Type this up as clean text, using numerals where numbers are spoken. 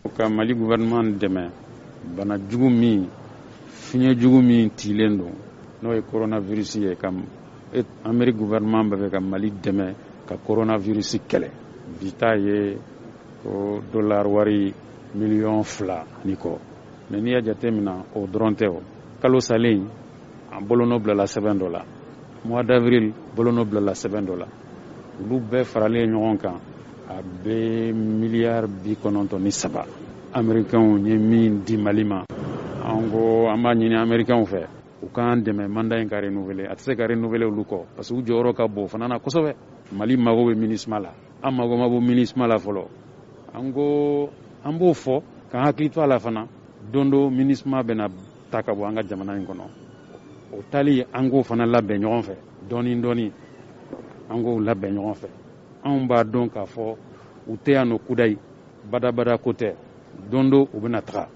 Ka Mali gouvernement dɛmɛ bana jugu min fiɲɛ jugu min tilen don n'o ye coronavirus ye ka Amérique gouvernement bɛ fɛ ka Mali dɛmɛ ka coronavirus kɛlɛ bi ta ye o dollar wari 2 millions ni kɔ mais n'i y'a jateminɛ o dɔrɔn tɛ o kalo salen an bolonɔ bilala sɛbɛn dɔ la mois d'avril bolonɔ bilala sɛbɛn dɔ la olu bɛɛ faralen ɲɔgɔn kan a bɛ miliyari 93 américains ye min di Mali ma an ko an b'a ɲini américains fɛ u k'an dɛmɛ mandat in ka renouveler a tɛ se ka renouveler olu kɔ parce que u jɔyɔrɔ ka bon fana na kosɛbɛ Mali mago bɛ MINUSMA la an mago ma bɔ MINUSMA la fɔlɔ an ko an b'o fɔ k'an hakili to a la fana don dɔ MINUSMA bɛna ta ka bɔ an ka jamana in kɔnɔ o tali an k'o fana labɛn ɲɔgɔn fɛ dɔɔni dɔɔni an k'o labɛn ɲɔgɔn fɛ anw b'a dɔn k'a fɔ u tɛ yan nɔ kudayi badabada ko tɛ don dɔ u bɛna taga